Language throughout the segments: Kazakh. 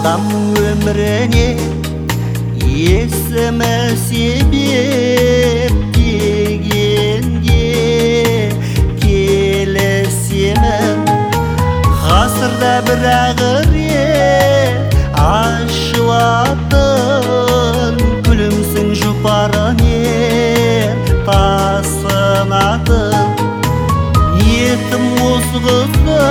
Адамның өміріне есімі себеп дегенге келісемін. Ғасырда бір рет ашылатын күлімсің жұпарымен тасынатын. Ниетім осы қызды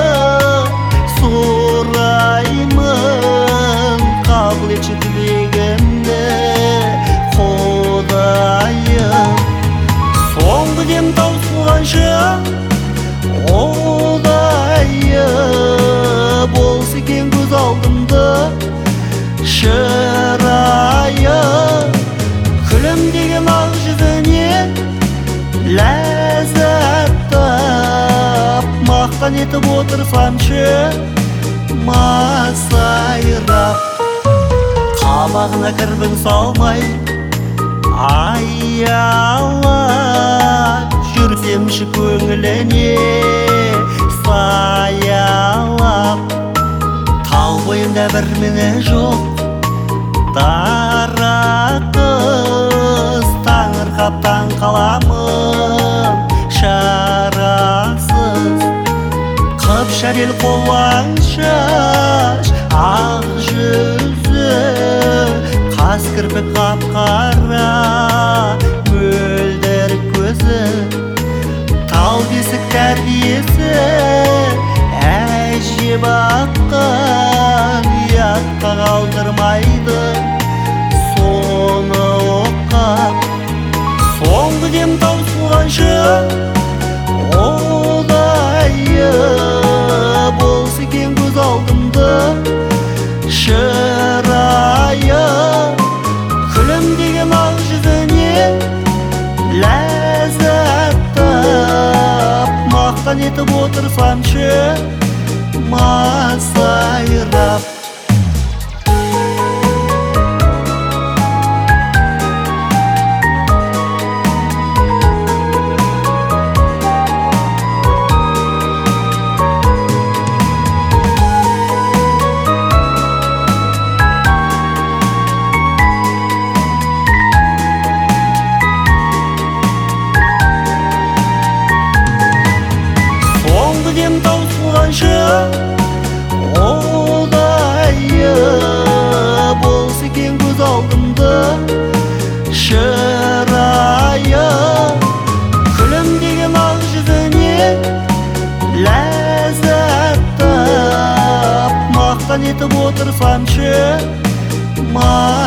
сұраймын, қабыл етші тілегімді Құдайым. Соңғы дем таусылғанша ұдайы болса екен көз алдымда шырайы. Күлімдеген ақ жүзінен ләззат тап, мақтан етіп отырсамшы масайрап. Қабағына кірбің салмай аялап жүрсемші көңіліне саялап. Тау бойында бір мені жоқ дара қыз, таңырқап таң қаламын шарасыз. Қып-шәрел қолаң шаш, ақ жүзі, қас кірпік қап-қара, мөлдір көзі. Тал бесік тәрбиесі әже баққан, ұятқа қалдырмайды соны оққан. Соңғы дем таусылғанша ұдайы болса екен көз алдымда шырайы. Күлімдеген ақ жүзінен ләззат тап, мақтан етіп отырсамшы масайрап. Дем таусылғанша ұдайы болса екен көз алдымда шырайы. Күлімдеген ақ жүзінен ләззат тап, мақтан етіп отырсамшы